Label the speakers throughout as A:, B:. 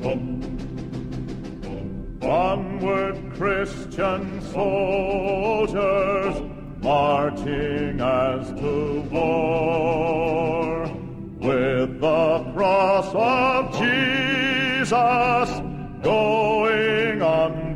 A: Onward, Christian soldiers, marching as to war, with the cross of Jesus going on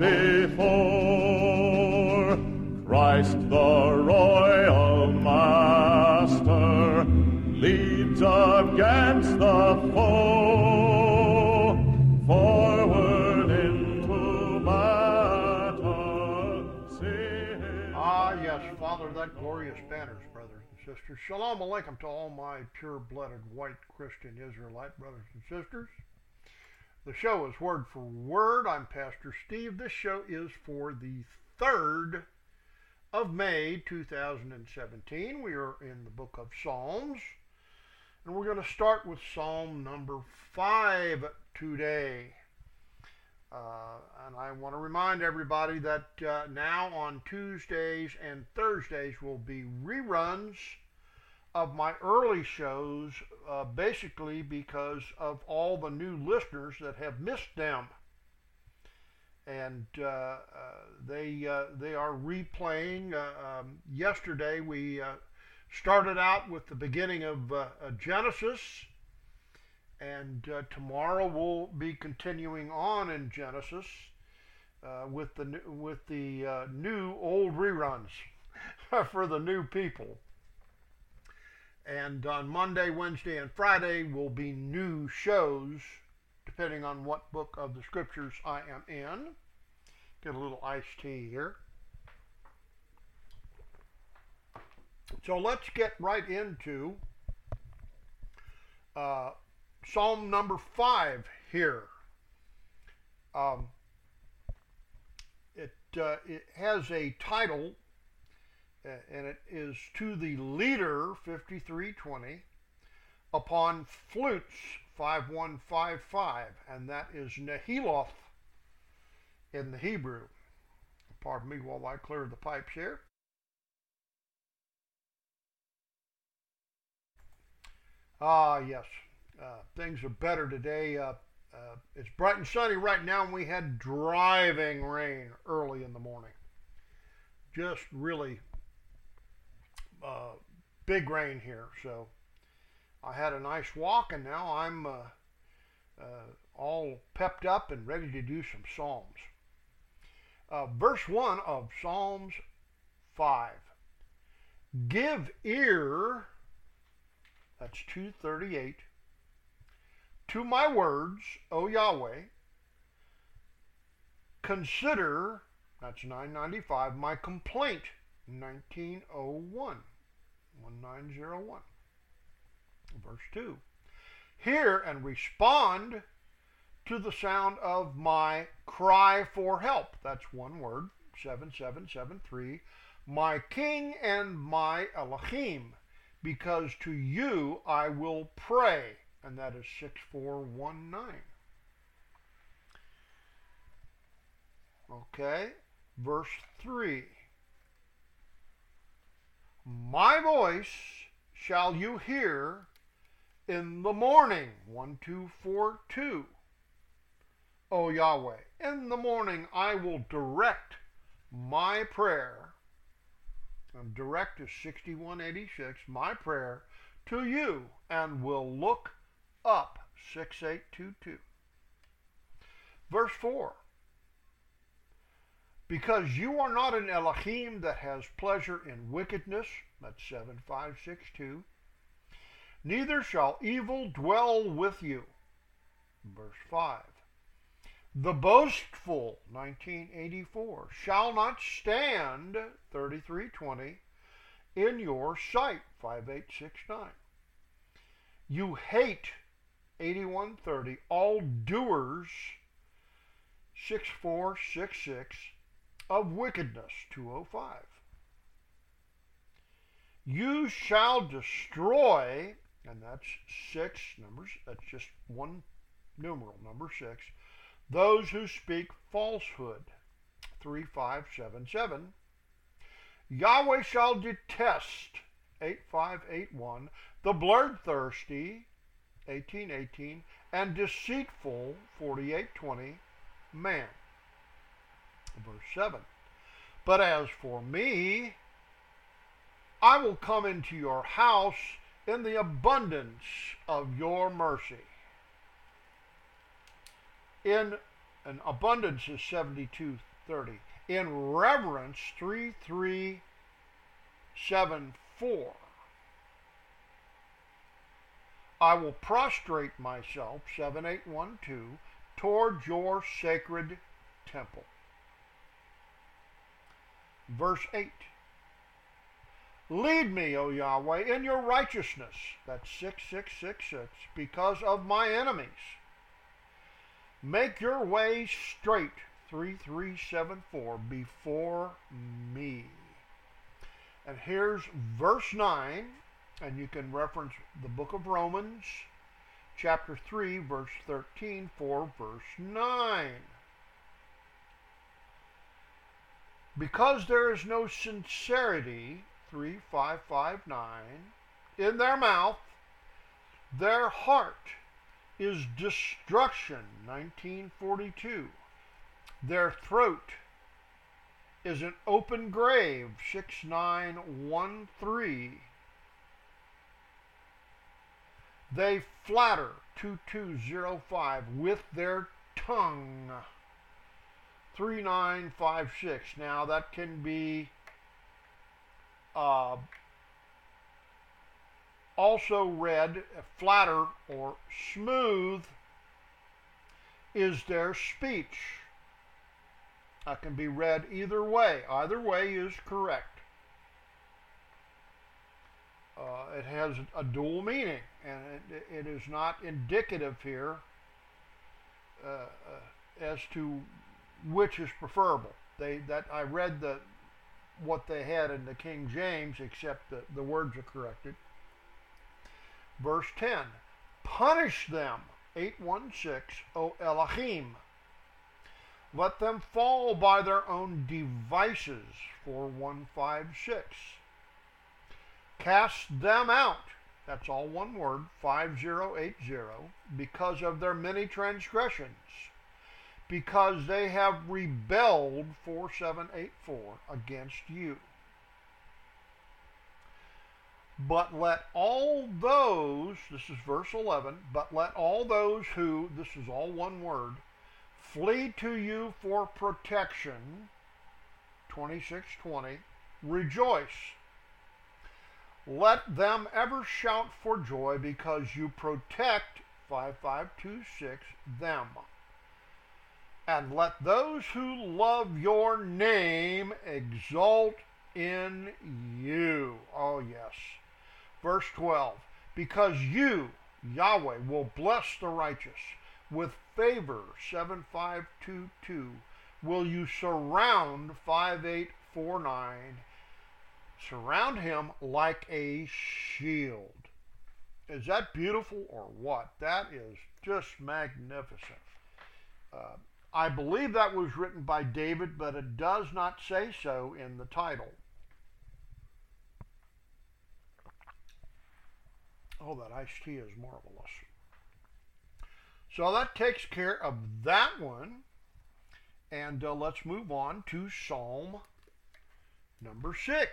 A: before. Christ the royal master leads against the foe, forward into battle.
B: Yes, Father, that glorious banners, brothers and sisters. Shalom Aleichem to all my pure-blooded white Christian Israelite brothers and sisters. The show is Word for Word. I'm Pastor Steve. This show is for the 3rd of May, 2017. We are in the book of Psalms, and we're going to start with Psalm number 5 today. And I want to remind everybody that now on Tuesdays and Thursdays will be reruns of my early shows, basically because of all the new listeners that have missed them. And they are replaying. Yesterday we started out with the beginning of Genesis. And tomorrow we'll be continuing on in Genesis with the new old reruns for the new people. And on Monday, Wednesday, and Friday will be new shows, depending on what book of the scriptures I am in. Get a little iced tea here. So let's get right into Psalm number 5 here. It has a title, and it is To the Leader, 5320, upon flutes, 5155, and that is Nehiloth in the Hebrew. Pardon me while I clear the pipes here. Yes. Things are better today. It's bright and sunny right now, and we had driving rain early in the morning. Just really big rain here. So I had a nice walk, and now I'm all pepped up and ready to do some Psalms. Verse 1 of Psalms 5. Give ear, that's 238, to my words, O Yahweh. Consider, that's 995, my complaint, 1901, 1901. Verse 2. Hear and respond to the sound of my cry for help. That's one word, 7773. My King and my Elohim, because to you I will pray. And that is 6419. Okay, verse 3. My voice shall you hear in the morning, 1242. O Yahweh, in the morning I will direct my prayer, and direct is 6186, my prayer to you, and will look up, 6822. Verse 4. Because you are not an Elohim that has pleasure in wickedness, that's 7562, neither shall evil dwell with you. Verse 5. The boastful, 1984, shall not stand, 3320, in your sight, 5869. You hate, 8130, all doers, 6466, of wickedness, 205. You shall destroy, and that's 6 numbers, that's just one numeral, number 6, those who speak falsehood, 3577. Yahweh shall detest, 8581, the bloodthirsty, 1818, and deceitful, 48:20, man. Verse 7. But as for me, I will come into your house in the abundance of your mercy. In an abundance is 72:30. In reverence, 3374. I will prostrate myself, 7812, towards your sacred temple. Verse 8. Lead me, O Yahweh, in your righteousness, that's 6666, because of my enemies. Make your way straight, 3374, before me. And here's verse 9, and you can reference the book of Romans, chapter 3, verse 13, for verse 9. Because there is no sincerity, 3559, in their mouth, their heart is destruction, 1942. Their throat is an open grave, 6913. They flatter, 2205, with their tongue, 3956. Now that can be also read, flatter or smooth is their speech. That can be read either way. Either way is correct. It has a dual meaning, and it is not indicative here as to which is preferable. I read what they had in the King James, except that the words are corrected. Verse 10, punish them, 816, O Elohim. Let them fall by their own devices, 4156. Cast them out, that's all one word, 5080, because of their many transgressions, because they have rebelled, 4784, against you. But let all those, this is verse 11, but let all those who, this is all one word, flee to you for protection, 2620, rejoice. Let them ever shout for joy because you protect, 5526, them. And let those who love your name exult in you. Oh, yes. Verse 12. Because you, Yahweh, will bless the righteous. With favor, 7522, will you surround, 5849. Surround him like a shield. Is that beautiful or what? That is just magnificent. I believe that was written by David, but it does not say so in the title. Oh, that iced tea is marvelous. So that takes care of that one. And let's move on to Psalm number 6.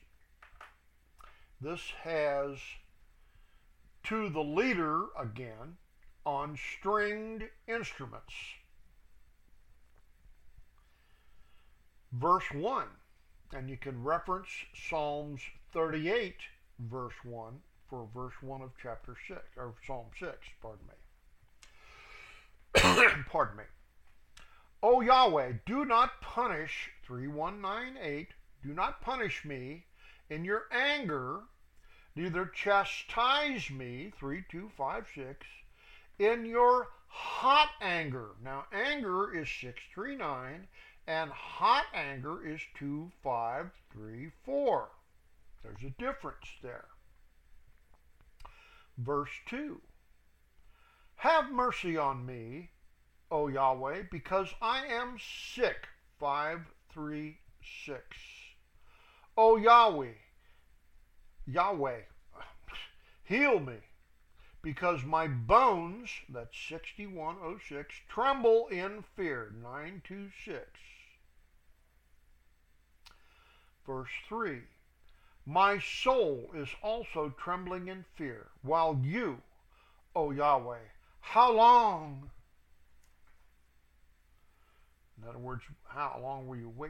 B: This has to the leader again on stringed instruments. Verse 1, and you can reference Psalms 38, verse 1, for verse 1 of chapter 6, or Psalm 6, pardon me. Pardon me. O Yahweh, do not punish, 3198, do not punish me in your anger, neither chastise me, 3256, in your hot anger. Now, anger is 639, and hot anger is 2534. There's a difference there. Verse 2. Have mercy on me, O Yahweh, because I am sick, 536. O Yahweh, heal me, because my bones, that's 6106, tremble in fear, 926. Verse 3, my soul is also trembling in fear, while you, O Yahweh, how long? In other words, how long will you wait?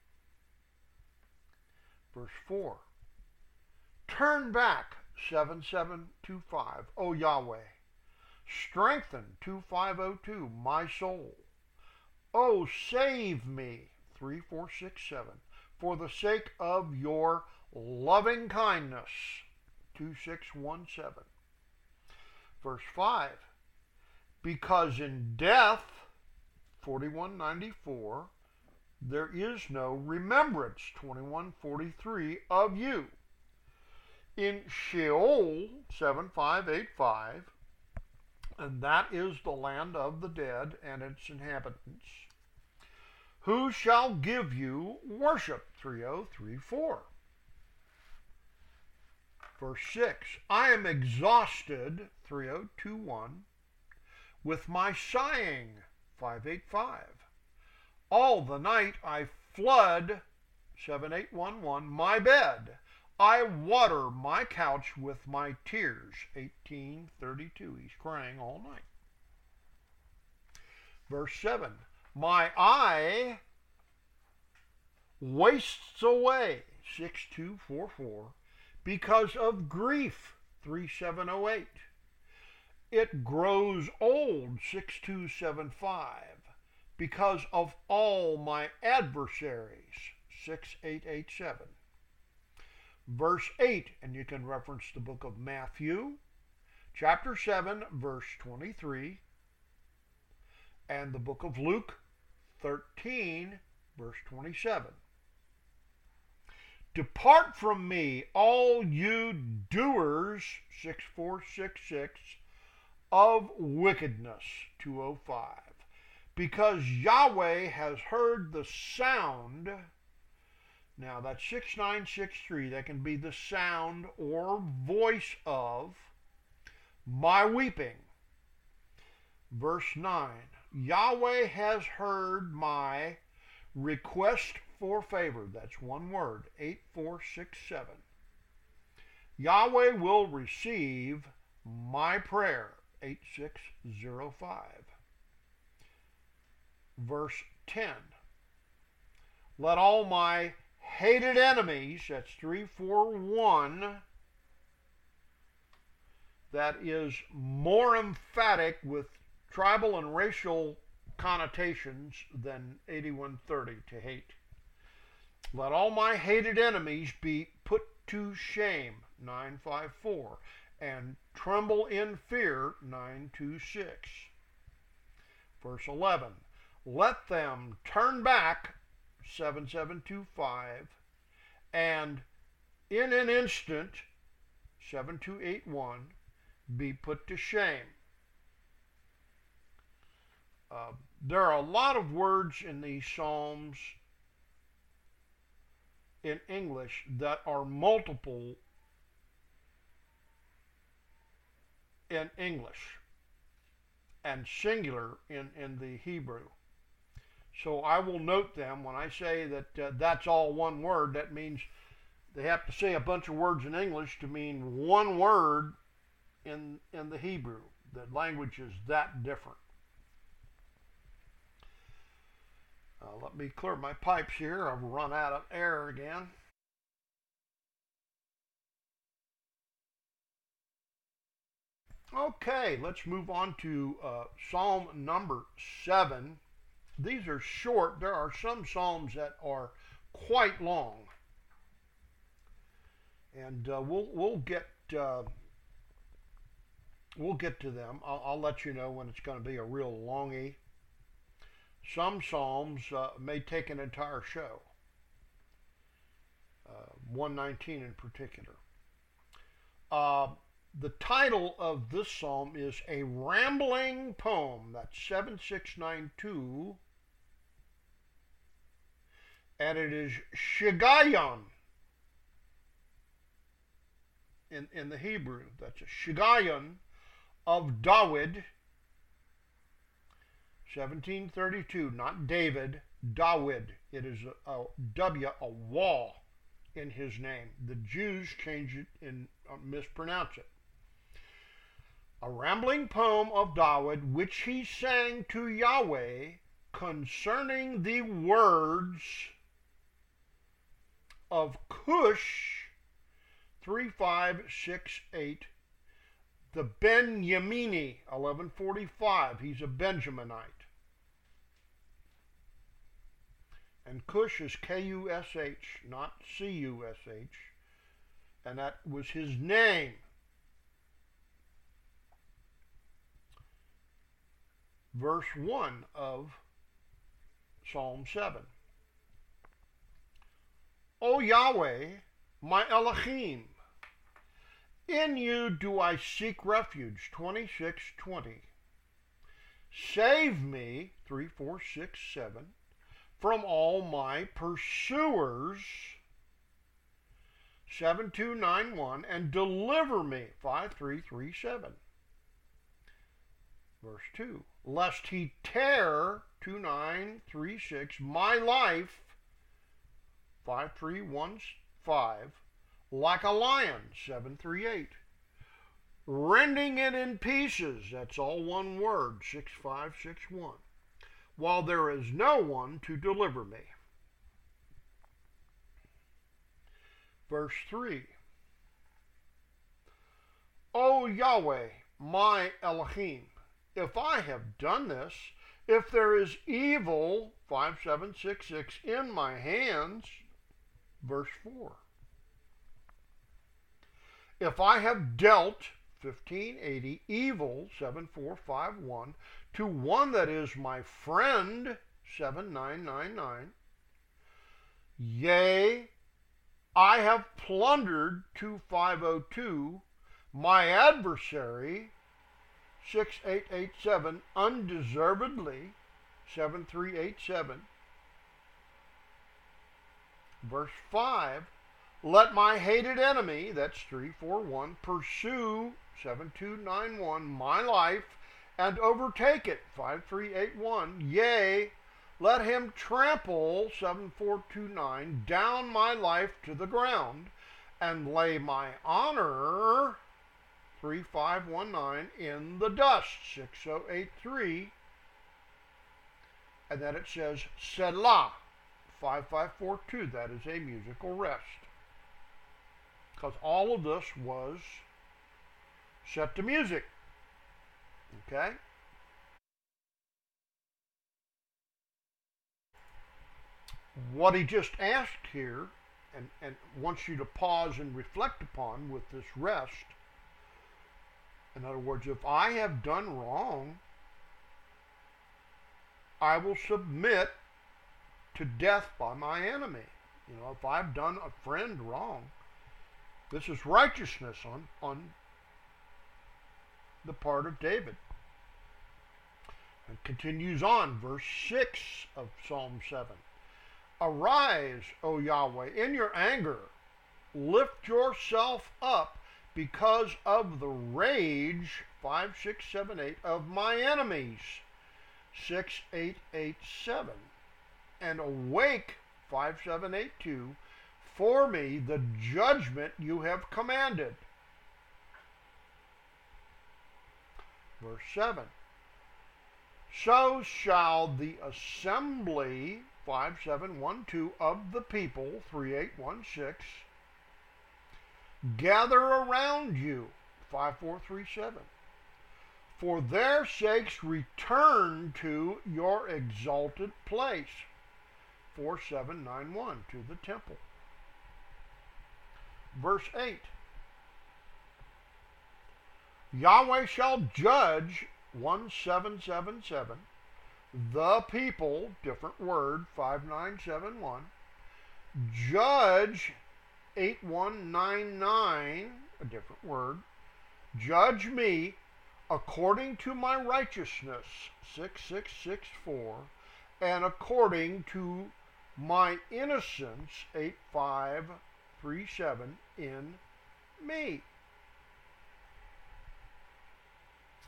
B: Verse 4, turn back, 7725, O Yahweh, strengthen, 2502, my soul. Oh, save me, 3467, for the sake of your loving kindness, 2617. Verse 5, because in death, 4194, there is no remembrance, 2143, of you. In Sheol, 7585, and that is the land of the dead and its inhabitants, who shall give you worship, 3034. Verse 6, I am exhausted, 3021, with my sighing, 585. All the night I flood, 7811, my bed. I water my couch with my tears, 1832. He's crying all night. Verse 7, my eye wastes away, 6244, because of grief, 3708. It grows old, 6275, because of all my adversaries, 6887. Verse 8, and you can reference the book of Matthew, chapter 7, verse 23, and the book of Luke, 13, verse 27. Depart from me, all you doers, 6466, of wickedness, 205, because Yahweh has heard the sound. Now that's 6963. That can be the sound or voice of my weeping. Verse 9. Yahweh has heard my request for favor. That's one word. 8467. Yahweh will receive my prayer. 8605. Verse 10. Let all my hated enemies, that's 341, that is more emphatic with tribal and racial connotations than 8130, to hate. Let all my hated enemies be put to shame, 954, and tremble in fear, 926. Verse 11, let them turn back, 7725, and in an instant, 7281, be put to shame. There are a lot of words in these Psalms in English that are multiple in English and singular in the Hebrew. So I will note them when I say that that's all one word. That means they have to say a bunch of words in English to mean one word in the Hebrew. The language is that different. Let me clear my pipes here. I've run out of air again. Okay, let's move on to Psalm number 7. These are short. There are some Psalms that are quite long. And we'll get to them. I'll let you know when it's going to be a real longie. Some Psalms may take an entire show. 119 in particular. The title of this psalm is A Rambling Poem. That's 7692. And it is Shigayon in the Hebrew. That's a Shigayon of Dawid, 1732, not David, Dawid. It is a W, a wall in his name. The Jews change it and mispronounce it. A rambling poem of Dawid, which he sang to Yahweh concerning the words of Cush, 3568, the Ben-Yamini, 1145. He's a Benjaminite. And Cush is K-U-S-H, not C-U-S-H. And that was his name. Verse 1 of Psalm 7. O Yahweh, my Elohim, in you do I seek refuge, 26:20. Save me, 3467, from all my pursuers, 7291, and deliver me, 5337. Verse 2, lest he tear, 2936, my life, 5315, like a lion, 738, rending it in pieces, that's all one word, 6561, while there is no one to deliver me. Verse 3, O Yahweh, my Elohim, if I have done this, if there is evil, 5766, in my hands, verse 4. If I have dealt, 1580, evil, 7451, to one that is my friend, 7999, yea, I have plundered, 2502, my adversary, 6887, undeservedly, 7387. Verse 5, let my hated enemy, that's 341, pursue, 7291, my life, and overtake it, 5381. Yea, let him trample, 7429, down my life to the ground, and lay my honor, 3519, in the dust, 6083. And then it says Selah, 5542. That is a musical rest. Because all of this was set to music. Okay? What he just asked here, and wants you to pause and reflect upon with this rest, in other words, if I have done wrong, I will submit to death by my enemy. You know, if I've done a friend wrong, this is righteousness on the part of David. And continues on, verse 6 of Psalm 7. Arise, O Yahweh, in your anger, lift yourself up because of the rage, 5678, of my enemies, 6887, and awake, 5782, for me the judgment you have commanded. Verse 7, so shall the assembly, 5712, of the people, 3816, gather around you, 5437. For their sakes return to your exalted place, 4791, to the temple. Verse 8. Yahweh shall judge, 1777, the people, different word, 5971, judge, 8199, a different word, judge me according to my righteousness, 6664, and according to my innocence, 8537, in me.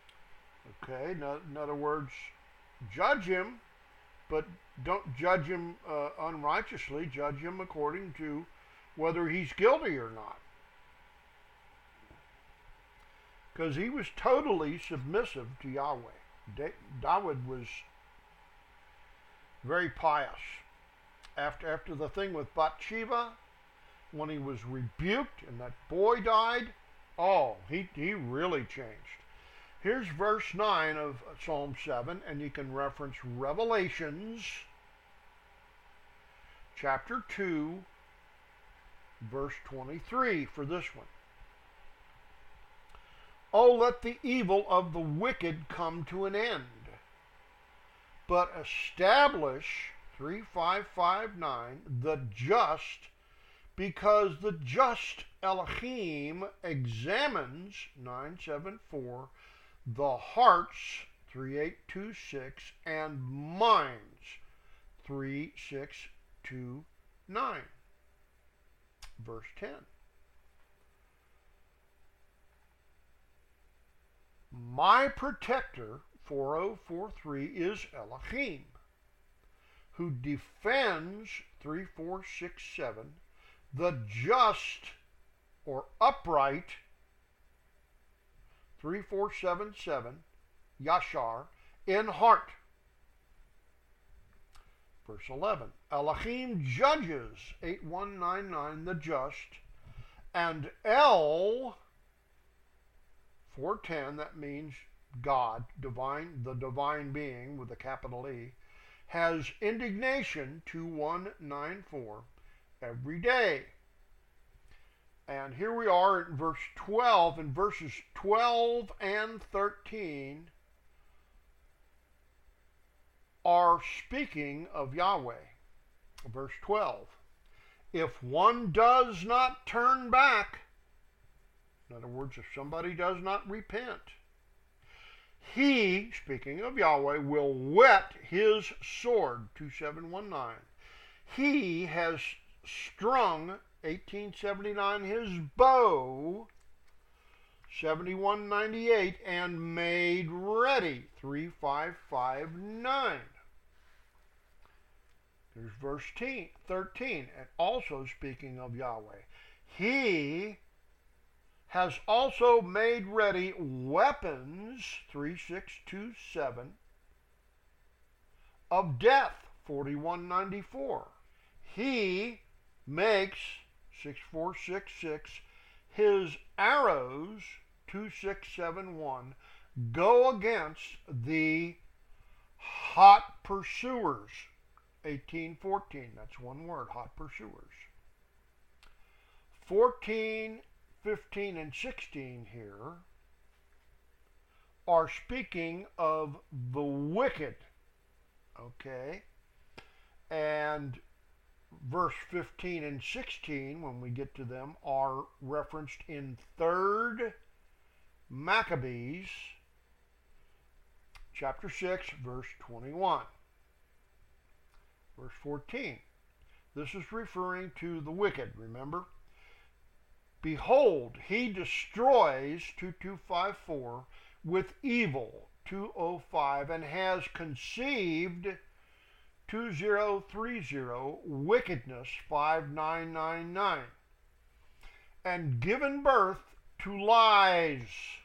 B: Okay, in other words, judge him, but don't judge him unrighteously. Judge him according to whether he's guilty or not. Because he was totally submissive to Yahweh. David was very pious. After the thing with Bathsheba, when he was rebuked and that boy died, he really changed. Here's verse 9 of Psalm 7, and you can reference Revelations chapter 2, verse 23 for this one. Oh, let the evil of the wicked come to an end, but establish, 3559, the just, because the just Elohim examines, 974, the hearts, 3826, and minds, 3629. Verse 10. My protector, 4043, is Elohim, who defends, 3467, the just or upright, 3477, Yashar, in heart. Verse 11, Elohim judges, 8199, the just, and El, 410, that means God, divine, the divine being with a capital E, has indignation, 2194, every day. And here we are in verse 12, and verses 12 and 13 are speaking of Yahweh. Verse 12, if one does not turn back, in other words, if somebody does not repent, he, speaking of Yahweh, will whet his sword, 2719. He has strung, 1879, his bow, 7198, and made ready, 3559. There's verse 13, and also speaking of Yahweh. He has also made ready weapons, 3627, of death, 4194. He makes, 6466, his arrows, 2671, go against the hot pursuers, 1814. That's one word, hot pursuers. 14, 15, and 16 here are speaking of the wicked. Okay? And verse 15 and 16, when we get to them, are referenced in 3rd Maccabees, chapter 6, verse 21. Verse 14. This is referring to the wicked, remember? Behold, he destroys, 2254, with evil, 205, and has conceived, 2030, wickedness, 5999, and given birth to lies.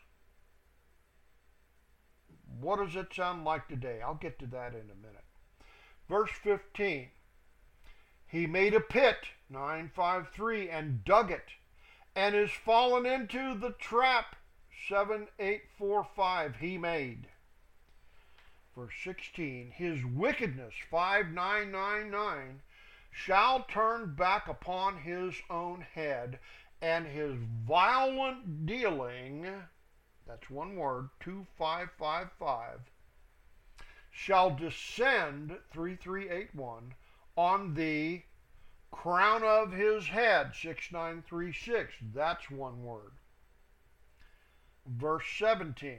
B: What does it sound like today? I'll get to that in a minute. Verse 15, he made a pit, 953, and dug it, and is fallen into the trap, 7845, he made. Verse 16, his wickedness, 5999, shall turn back upon his own head, and his violent dealing, that's one word, 2555, shall descend, 3381, on the crown of his head, 6936, that's one word. Verse 17,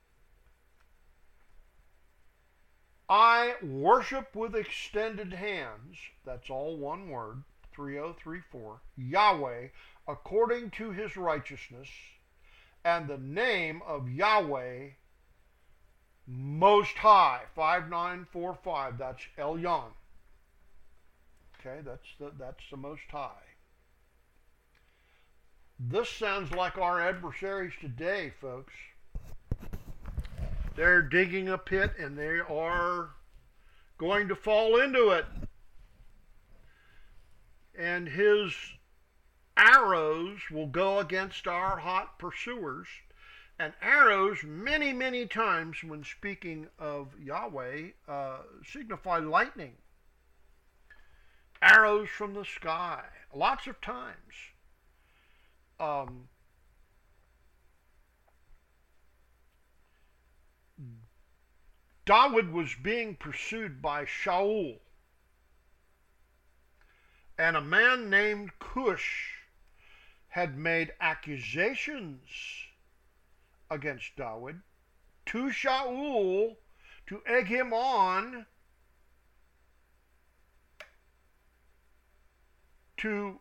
B: I worship with extended hands, that's all one word, 3034, Yahweh, according to his righteousness, and the name of Yahweh Most High, 5945. That's Elyon. Okay, that's the Most High. This sounds like our adversaries today, folks. They're digging a pit and they are going to fall into it. And his arrows will go against our hot pursuers. And arrows, many, many times when speaking of Yahweh, signify lightning. Arrows from the sky, lots of times. David was being pursued by Shaul. And a man named Cush had made accusations against David to Shaul to egg him on to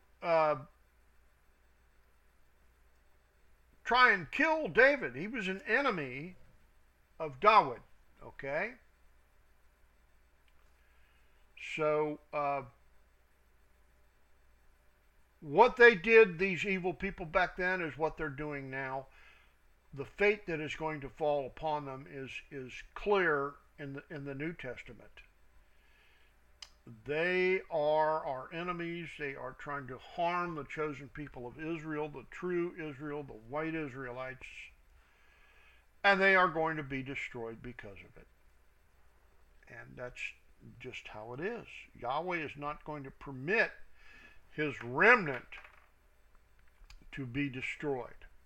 B: try and kill David. He was an enemy of David, okay? So, what they did, these evil people back then, is what they're doing now. The fate that is going to fall upon them is clear in the New Testament. They are our enemies. They are trying to harm the chosen people of Israel, the true Israel, the white Israelites, and they are going to be destroyed because of it. And that's just how it is. Yahweh is not going to permit his remnant to be destroyed.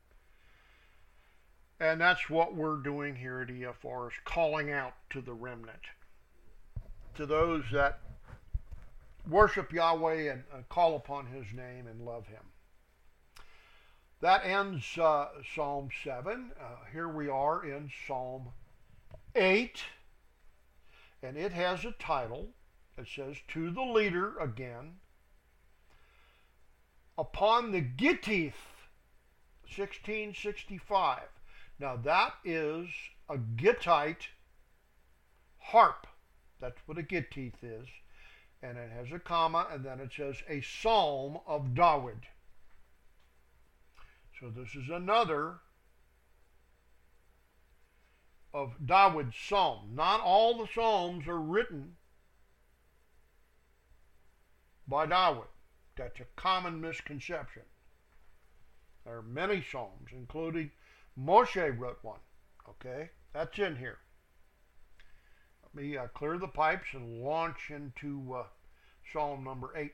B: And that's what we're doing here at EFR, is calling out to the remnant, to those that worship Yahweh and call upon his name and love him. That ends Psalm 7. Here we are in Psalm 8, and it has a title. It says, "To the leader," again, "upon the Gittith," 1665. Now that is a Gittite harp. That's what a Gittith is. And it has a comma, and then it says a psalm of David. So this is another of David's psalm. Not all the psalms are written by David. That's a common misconception. There are many psalms, including Moshe wrote one. Okay, that's in here. Let me clear the pipes and launch into Psalm number 8.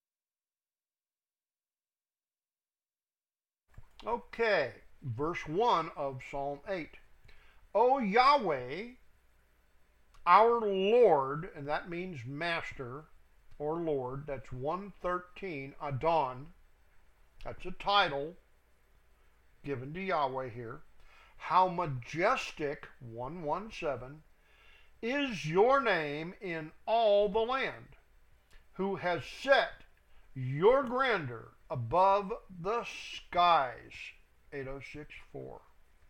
B: Okay, verse 1 of Psalm 8. O Yahweh, our Lord, and that means master or Lord, that's 113, Adon. That's a title given to Yahweh here. How majestic, 117, is your name in all the land, who has set your grandeur above the skies, 8064.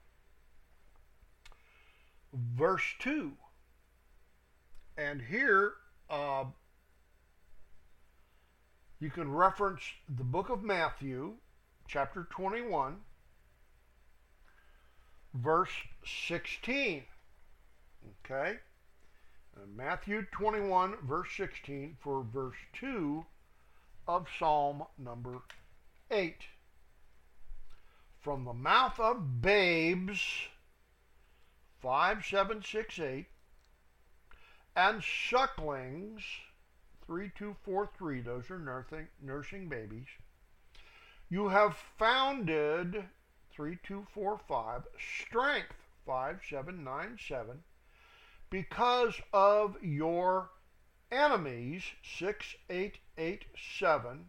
B: Verse 2, and here you can reference the book of Matthew, chapter 21, verse 16. Okay? Matthew 21, verse 16, for verse 2 of Psalm number 8. From the mouth of babes, 5768, and sucklings, 3243, those are nursing babies, you have founded, 3245, strength, 5797, because of your enemies, 6887,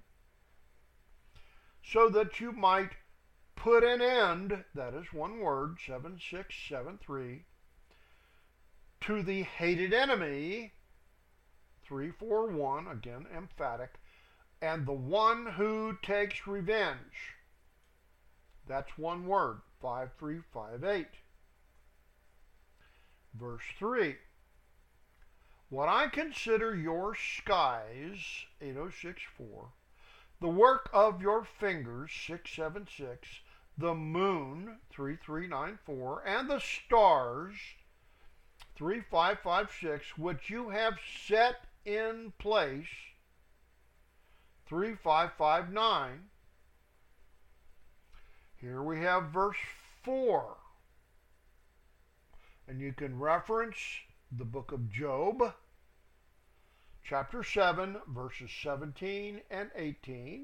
B: so that you might put an end, that is one word, 7673, to the hated enemy, 341, again emphatic, and the one who takes revenge. That's one word, 5358. Verse 3. What I consider your skies, 8064, the work of your fingers, 676, the moon, 3394, and the stars, 3556, which you have set in place, 3559. Here we have verse 4. And you can reference the book of Job, chapter 7, verses 17 and 18.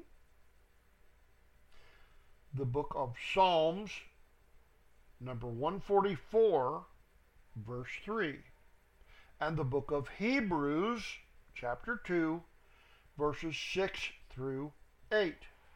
B: The book of Psalms, number 144, verse 3. And the book of Hebrews, chapter 2, verses 6 through 8.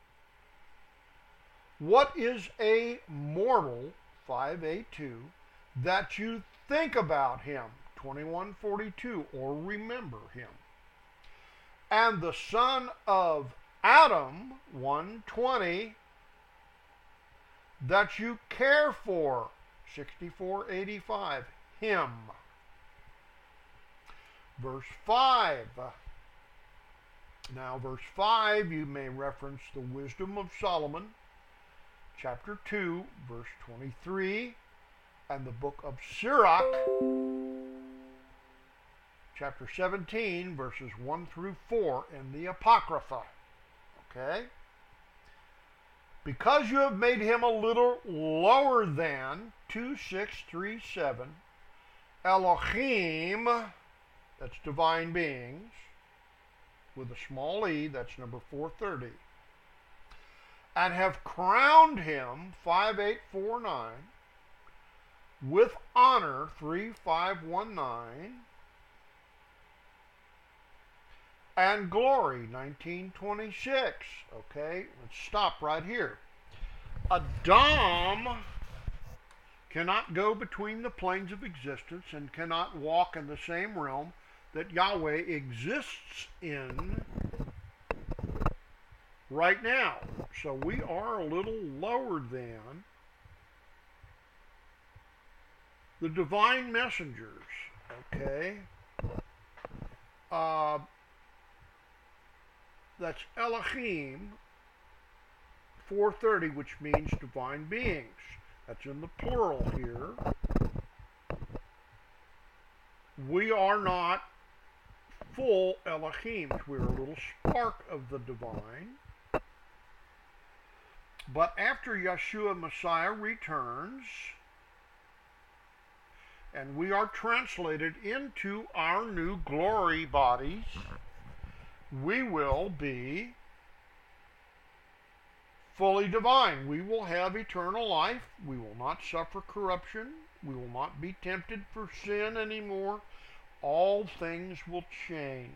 B: What is a mortal, 582, that you think about him, 2142, or remember him? And the son of Adam, 120, that you care for, 6485, him. Verse 5. Now, verse 5, you may reference the Wisdom of Solomon, chapter 2, verse 23, and the book of Sirach, chapter 17, verses 1 through 4 in the Apocrypha. Okay? Because you have made him a little lower than, 2637, Elohim, that's divine beings, with a small e, that's number 430, and have crowned him, 5849, with honor, 3519, and glory, 1926. Okay, let's stop right here. Adam cannot go between the planes of existence and cannot walk in the same realm that Yahweh exists in right now. So we are a little lower than the divine messengers, okay? That's Elohim, 430, which means divine beings. That's in the plural here. We are not full Elohims. We're a little spark of the divine. But after Yeshua Messiah returns, and we are translated into our new glory bodies, we will be fully divine. We will have eternal life. We will not suffer corruption. We will not be tempted for sin anymore. All things will change.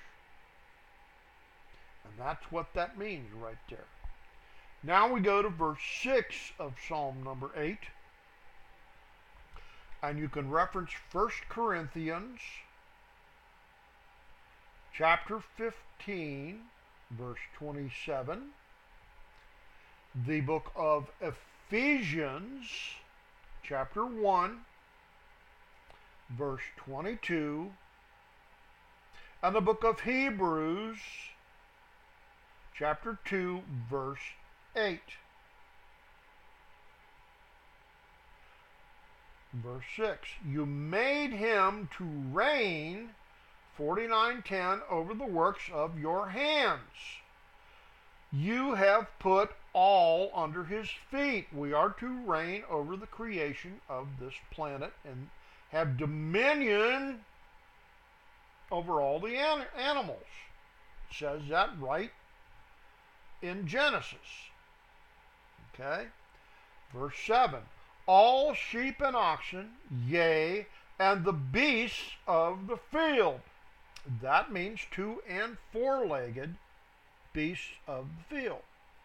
B: And that's what that means right there. Now we go to verse 6 of Psalm number 8. And you can reference 1 Corinthians chapter 15, verse 27. The book of Ephesians, chapter 1, verse 22. And the book of Hebrews, chapter 2, verse 8. Verse 6. You made him to reign, 49:10, over the works of your hands. You have put all under his feet. We are to reign over the creation of this planet and have dominion over all the animals. It says that right in Genesis. Okay? Verse 7. All sheep and oxen, yea, and the beasts of the field. That means 2- and 4-legged beasts of the field.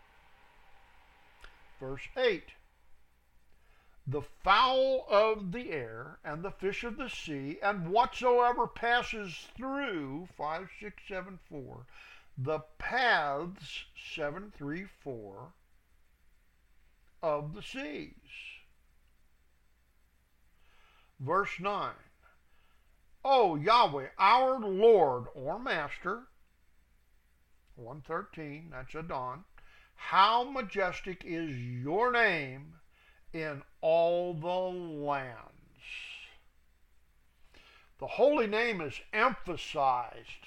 B: Verse 8. The fowl of the air, and the fish of the sea, and whatsoever passes through, 5674, the paths, 734, of the seas. Verse 9. O Yahweh, our Lord or Master, 113, that's Adon, how majestic is your name in all the lands. The holy name is emphasized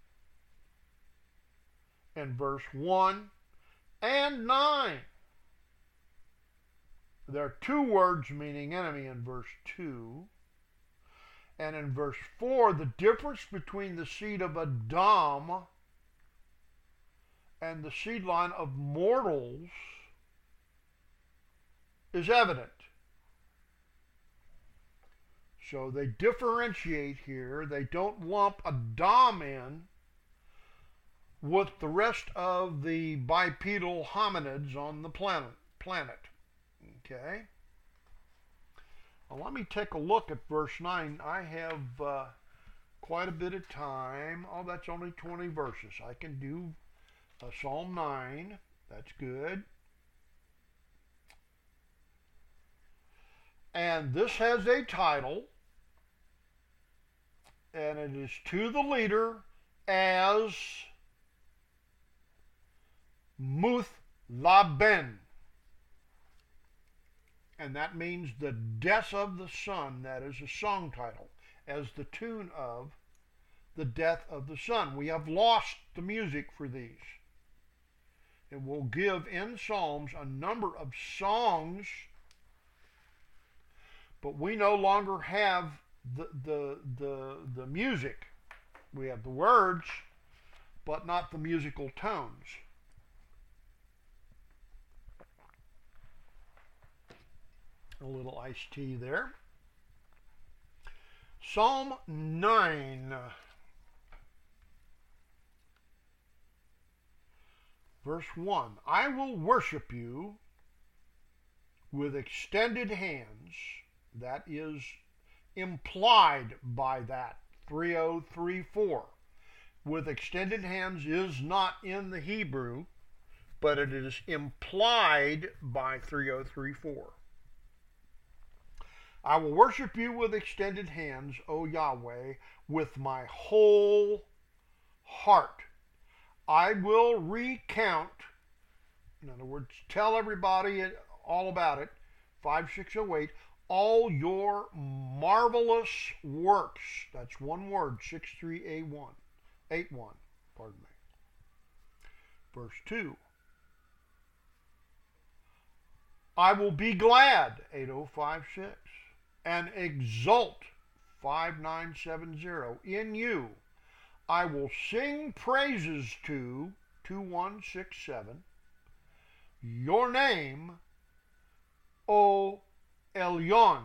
B: in verse 1 and 9. There are two words meaning enemy in verse 2. And in verse 4, the difference between the seed of Adam and the seed line of mortals is evident. So they differentiate here. They don't lump Adam in with the rest of the bipedal hominids on the planet. Okay? Well, let me take a look at verse 9. I have quite a bit of time. Oh, that's only 20 verses. I can do Psalm 9. That's good. And this has a title, and it is to the leader as Muth-Laben. And that means the death of the sun. That is a song title, as the tune of the death of the sun. We have lost the music for these. And we'll give in Psalms a number of songs, but we no longer have the music. We have the words, but not the musical tones. A little iced tea there. Psalm 9, verse 1. I will worship you with extended hands. That is implied by that 3034. With extended hands is not in the Hebrew, but it is implied by 3034. I will worship you with extended hands, O Yahweh, with my whole heart. I will recount, in other words, tell everybody all about it, 5608, all your marvelous works. That's one word, 6381, 81, pardon me. Verse 2. I will be glad, 8056. And exult, 5970, in you. I will sing praises to, 2167, your name, O Elyon,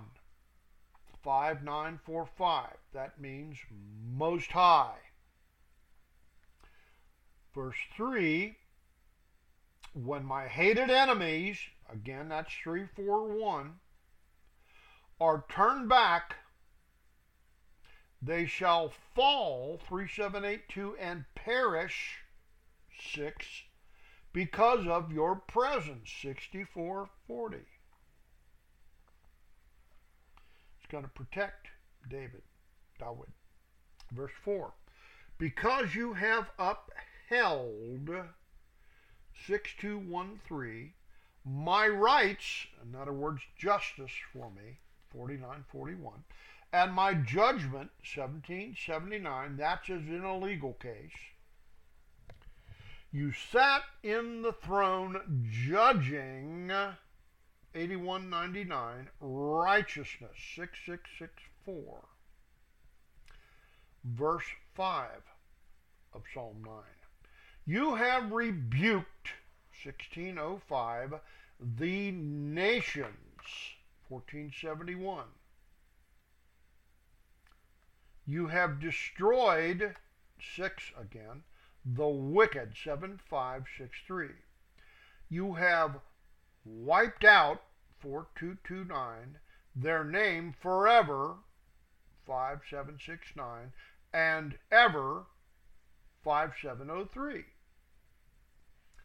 B: 5945. That means Most High. Verse 3, when my hated enemies, again that's 341, are turned back, they shall fall, 3782, and perish, 6, because of your presence, 6440. It's going to protect David. Verse 4, because you have upheld, 6213, my rights, in other words, justice for me, 4941, and my judgment, 1779, that's as in a legal case. You sat in the throne judging, 8199, righteousness, 6664. Verse 5 of Psalm 9. You have rebuked, 1605, the nations, 1471. You have destroyed, 6 again, the wicked, 7563. You have wiped out, 4229, their name forever, 5769, and ever, 5703.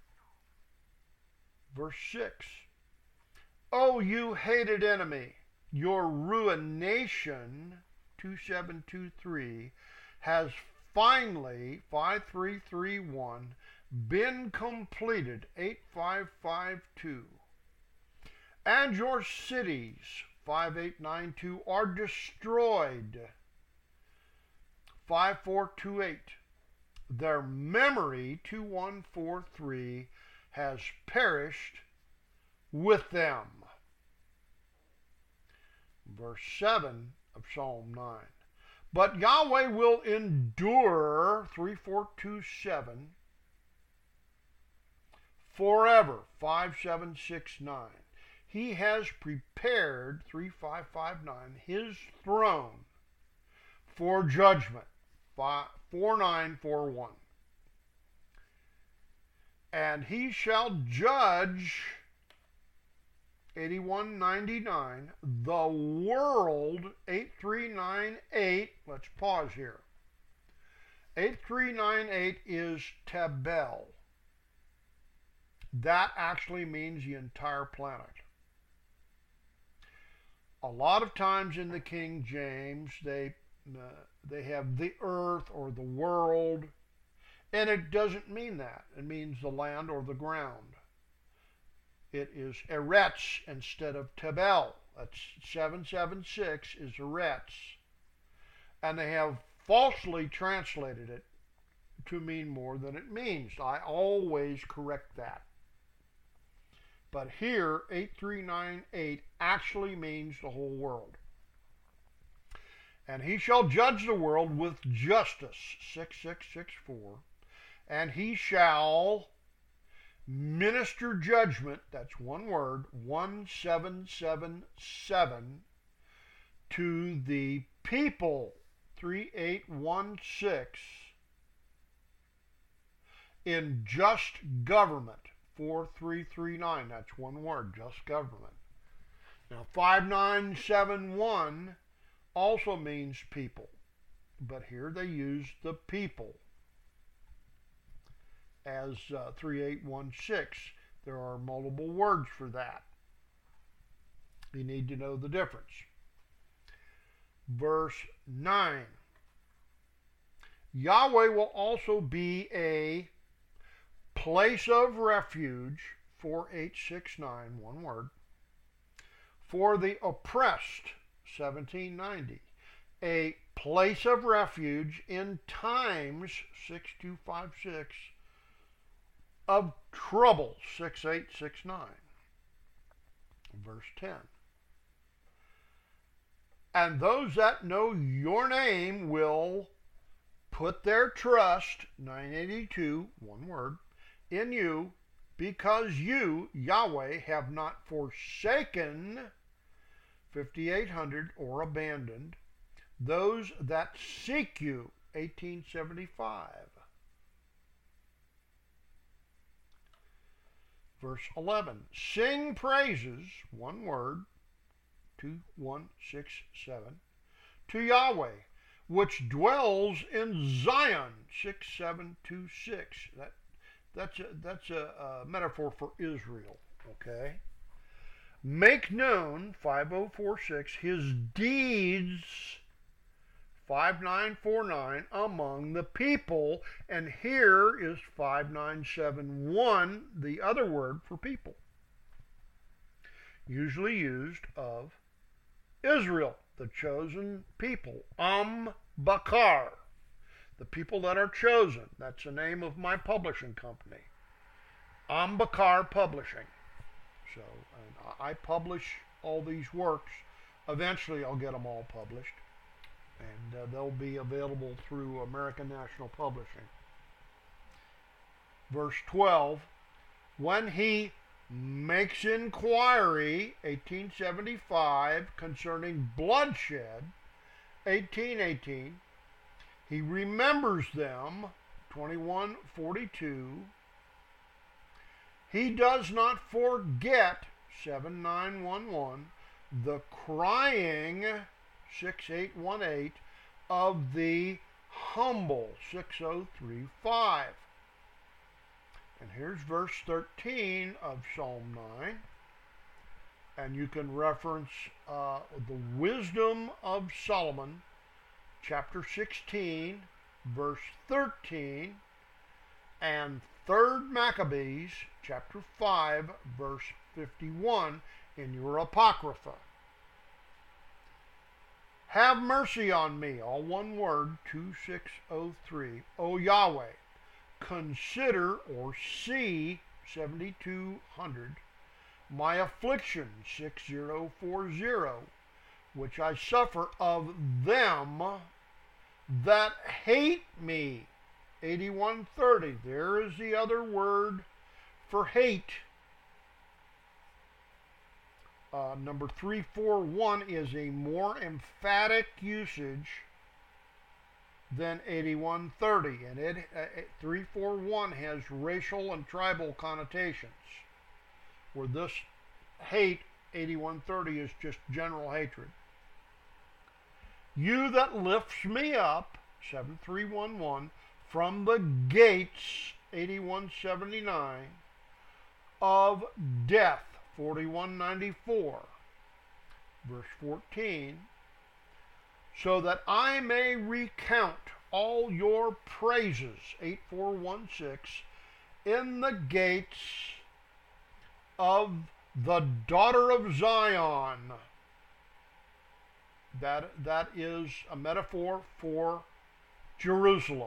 B: Verse 6. O you hated enemy, your ruination, 2723, has finally, 5331, been completed, 8552. And your cities, 5892, are destroyed, 5428. Their memory, 2143, has perished with them. Verse 7 of Psalm 9. But Yahweh will endure, 3427, forever, 5769. He has prepared, 3559, his throne for judgment, 4941. And he shall judge, 8199, the world, 8398. Let's pause here. 8398 is Tabel. That actually means the entire planet. A lot of times in the King James, they have the earth or the world, and it doesn't mean that. It means the land or the ground. It is Eretz instead of Tabel. That's 776 is Eretz. And they have falsely translated it to mean more than it means. I always correct that. But here, 8398 actually means the whole world. And he shall judge the world with justice, 6664. And he shall minister judgment, that's one word, 1777, to the people, 3816, in just government, 4339, that's one word, just government. Now 5971 also means people, but here they use the people as 3816. There are multiple words for that. You need to know the difference. Verse 9. Yahweh will also be a place of refuge, 4869, one word, for the oppressed, 1790. A place of refuge in times, 6256, of trouble, 6869. Verse 10. And those that know your name will put their trust, 982, one word, in you, because you, Yahweh, have not forsaken, 5800, or abandoned those that seek you, 1875. Verse 11, sing praises, one word, 2167, to Yahweh, which dwells in Zion, 6726. That's a metaphor for Israel, okay? Make known, 5046, his deeds, 5949, among the people. And here is 5971, the other word for people, usually used of Israel, the chosen people. Bakar, the people that are chosen. That's the name of my publishing company, Bakar Publishing. So I publish all these works. Eventually I'll get them all published, and they'll be available through American National Publishing. Verse 12, when he makes inquiry, 1875, concerning bloodshed, 1818, he remembers them, 2142. He does not forget, 7911, the crying, 6818, of the humble, 6035. And here's verse 13 of Psalm 9. And you can reference the Wisdom of Solomon, chapter 16, verse 13, and 3rd Maccabees, chapter 5, verse 51 in your Apocrypha. Have mercy on me, all one word, 2603. O Yahweh, consider or see, 7200, my affliction, 6040, which I suffer of them that hate me, 8130. There is the other word for hate. Number 341 is a more emphatic usage than 8130, and 341 has racial and tribal connotations, where this hate, 8130, is just general hatred. You that lifts me up, 7311, from the gates, 8179, of death, 4194, verse 14, so that I may recount all your praises, 8416, in the gates of the daughter of Zion. That is a metaphor for Jerusalem.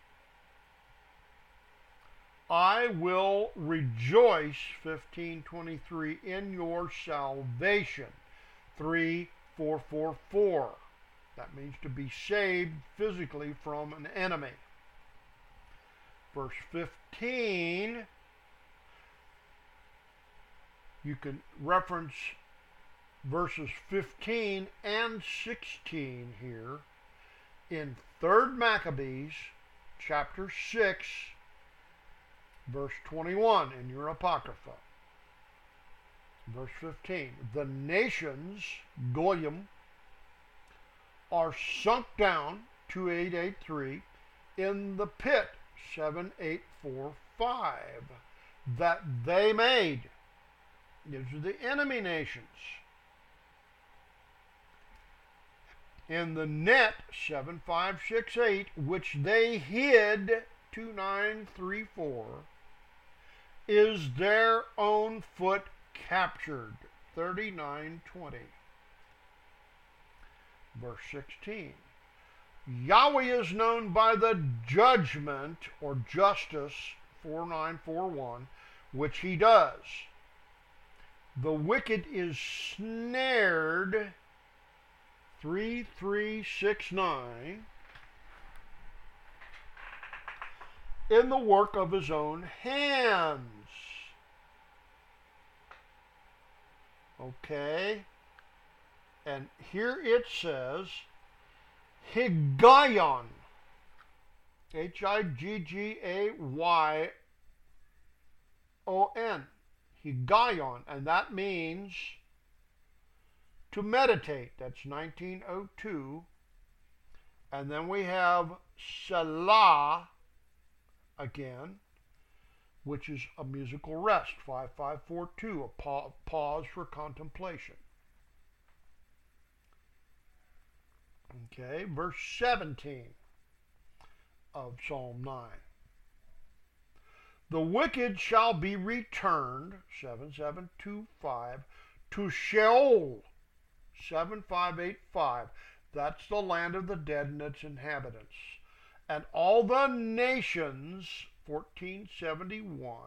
B: I will rejoice, 1523, in your salvation, 3444. That means to be saved physically from an enemy. Verse 15, you can reference verses 15 and 16 here in 3rd Maccabees, chapter 6, verse 21 in your Apocrypha. Verse 15, the nations, Goyim, are sunk down, 2883, in the pit, 7845, that they made. These are the enemy nations. In the net, 7568, which they hid, 2934, is their own foot captured, 3920. Verse 16, Yahweh is known by the judgment or justice, 4941, which he does. The wicked is snared, 3369, in the work of his own hands. Okay? And here it says, Higgaion, Higgaion, Higgaion, and that means to meditate. That's 1902. And then we have Selah again, which is a musical rest, 5542, a pause for contemplation. Okay, verse 17 of Psalm 9. The wicked shall be returned, 7725, to Sheol, 7585. That's the land of the dead and its inhabitants. And all the nations, 1471,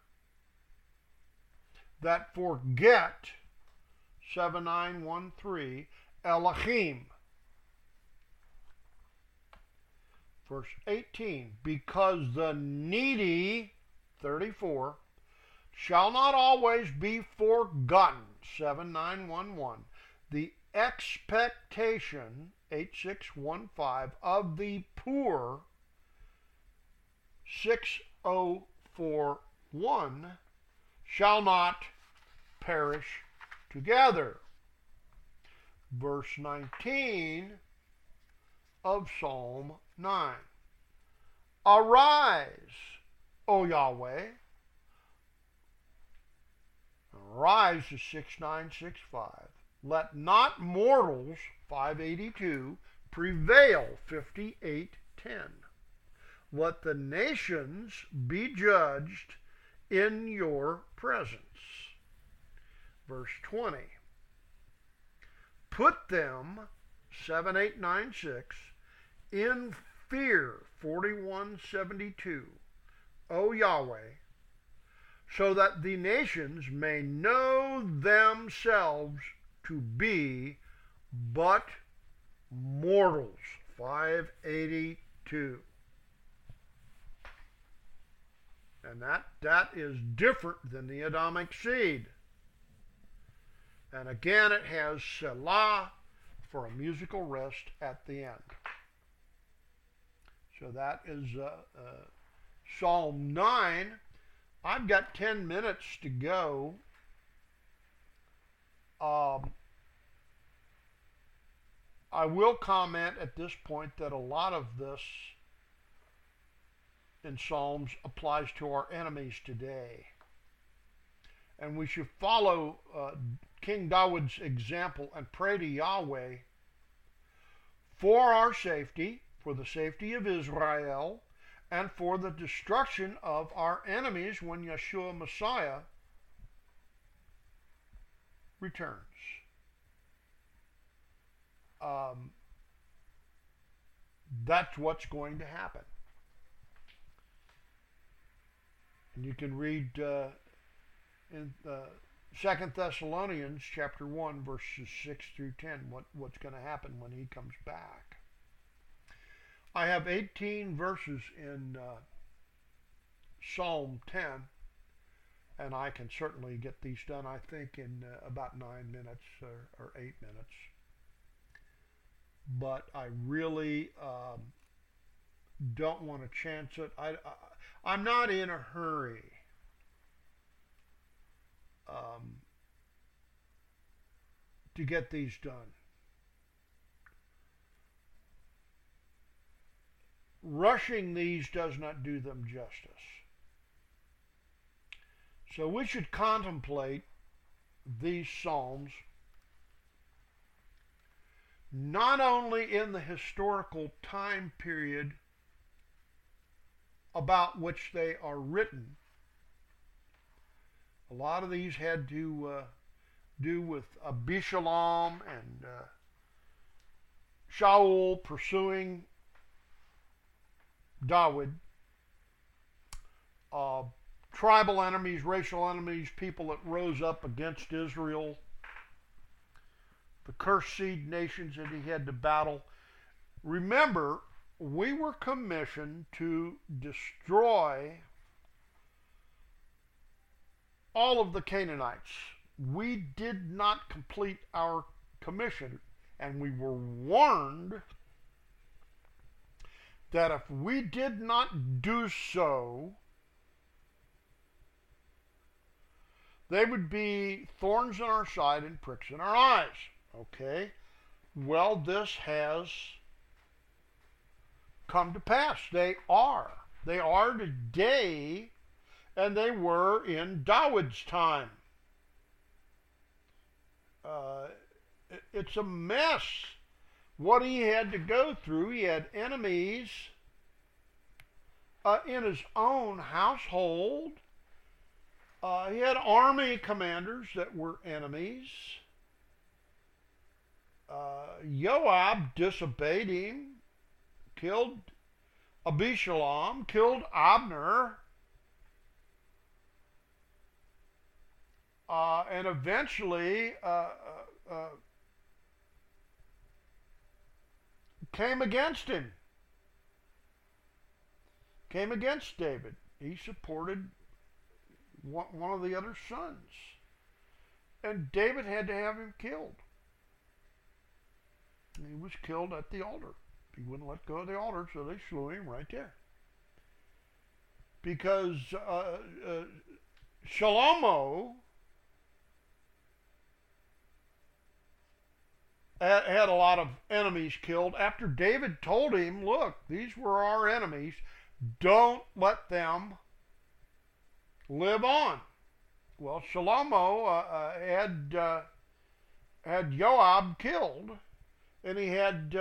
B: that forget, 7913, Elohim. Verse 18, because the needy, 34, shall not always be forgotten, 7911. The expectation, 8615, of the poor, 6041, shall not perish together. Verse 19 of Psalm 9. Arise, O Yahweh. Rise is 6965. Let not mortals, 582, prevail, 5810. Let the nations be judged in your presence. Verse 20. Put them, 7896, in fear, 4172, O Yahweh, so that the nations may know themselves to be but mortals, 582. And that is different than the Adamic seed. And again, it has Selah for a musical rest at the end. So that is Psalm 9. I've got 10 minutes to go. I will comment at this point that a lot of this in Psalms applies to our enemies today. And we should follow King Dawood's example and pray to Yahweh for our safety, for the safety of Israel, and for the destruction of our enemies when Yeshua Messiah returns. That's what's going to happen. And you can read in 2 Thessalonians chapter 1, verses 6 through 10, what's going to happen when he comes back. I have 18 verses in Psalm 10, and I can certainly get these done, I think, in about 9 minutes or 8 minutes. But I really don't want to chance it. I'm not in a hurry. To get these done. Rushing these does not do them justice. So we should contemplate these Psalms not only in the historical time period about which they are written. A lot of these had to do with Abishalom and Shaul pursuing Dawood. Tribal enemies, racial enemies, people that rose up against Israel. The cursed seed nations that he had to battle. Remember, we were commissioned to destroy all of the Canaanites. We did not complete our commission, and we were warned that if we did not do so, they would be thorns in our side and pricks in our eyes. Okay? Well, this has come to pass. They are. They are today, and they were in Dawood's time. It's a mess what he had to go through. He had enemies in his own household. He had army commanders that were enemies. Joab disobeyed him, killed Abishalom, killed Abner, and eventually came against him. Came against David. He supported one of the other sons. And David had to have him killed. And he was killed at the altar. He wouldn't let go of the altar, so they slew him right there. Because Shalomo had a lot of enemies killed after David told him, look, these were our enemies. Don't let them live on. Well, Shlomo had Joab killed, and he had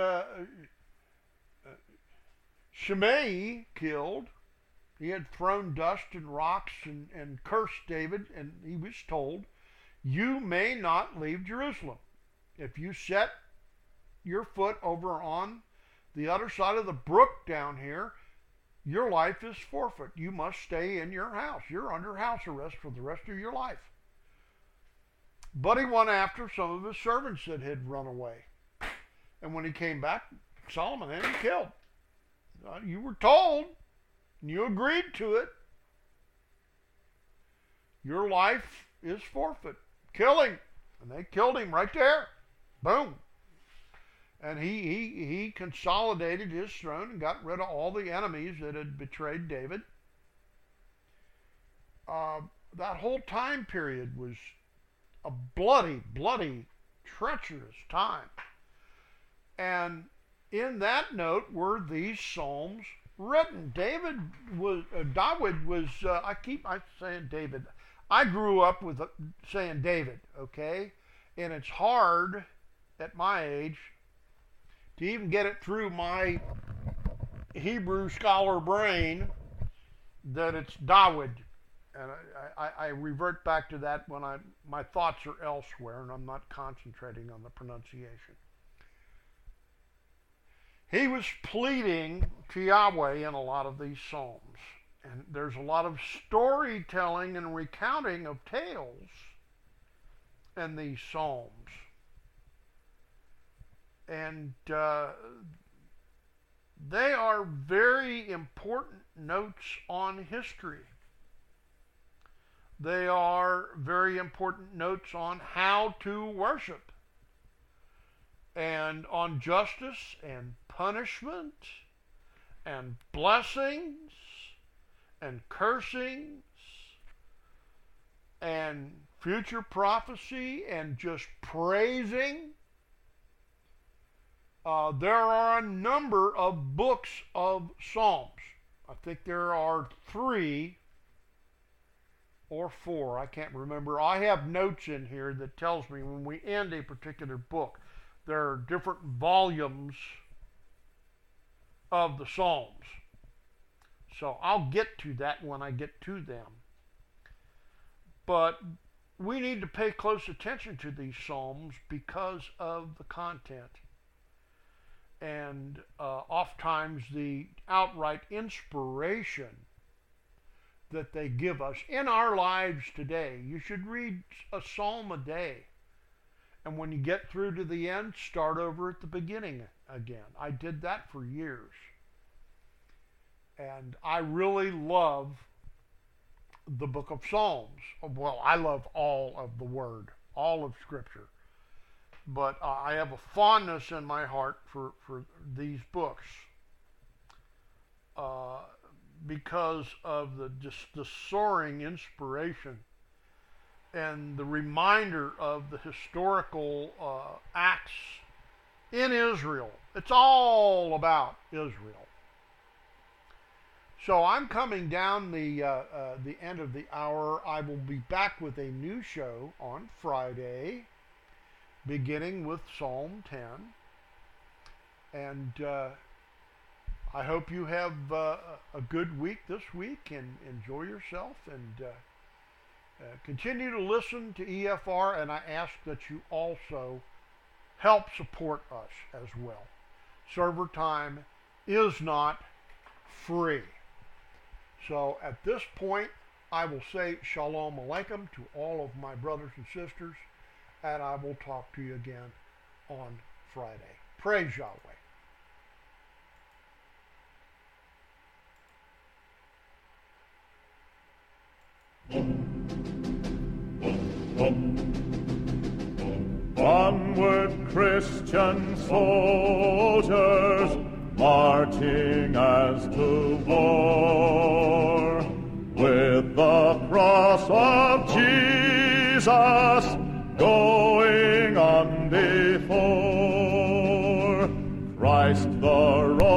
B: Shimei killed. He had thrown dust and rocks and cursed David, and he was told, you may not leave Jerusalem. If you set your foot over on the other side of the brook down here, your life is forfeit. You must stay in your house. You're under house arrest for the rest of your life. But he went after some of his servants that had run away. And when he came back, Solomon had him killed. You were told, and you agreed to it. Your life is forfeit. Kill him. And they killed him right there. Boom. And he consolidated his throne and got rid of all the enemies that had betrayed David. That whole time period was a bloody, treacherous time. And in that note were these psalms written. David was I keep saying David. I grew up with saying David, okay? And it's hard at my age to even get it through my Hebrew scholar brain that it's Dawid. And I revert back to that when my thoughts are elsewhere and I'm not concentrating on the pronunciation. He was pleading to Yahweh in a lot of these psalms. And there's a lot of storytelling and recounting of tales in these psalms. And they are very important notes on history. They are very important notes on how to worship, and on justice and punishment and blessings and cursings and future prophecy and just praising. There are a number of books of Psalms. I think there are 3 or 4. I can't remember. I have notes in here that tells me when we end a particular book, there are different volumes of the Psalms. So I'll get to that when I get to them. But we need to pay close attention to these Psalms because of the content. And oftentimes the outright inspiration that they give us in our lives today. You should read a psalm a day. And when you get through to the end, start over at the beginning again. I did that for years. And I really love the book of Psalms. Well, I love all of the Word, all of Scripture. But I have a fondness in my heart for these books because of the soaring inspiration and the reminder of the historical acts in Israel. It's all about Israel. So I'm coming down the end of the hour. I will be back with a new show on Friday, beginning with Psalm 10. And I hope you have a good week this week and enjoy yourself, and continue to listen to EFR, and I ask that you also help support us as well. Server time is not free. So at this point, I will say Shalom Aleichem to all of my brothers and sisters, and I will talk to you again on Friday. Praise Yahweh.
A: Onward, Christian soldiers, marching as to war, with the cross of Jesus going on before. Christ the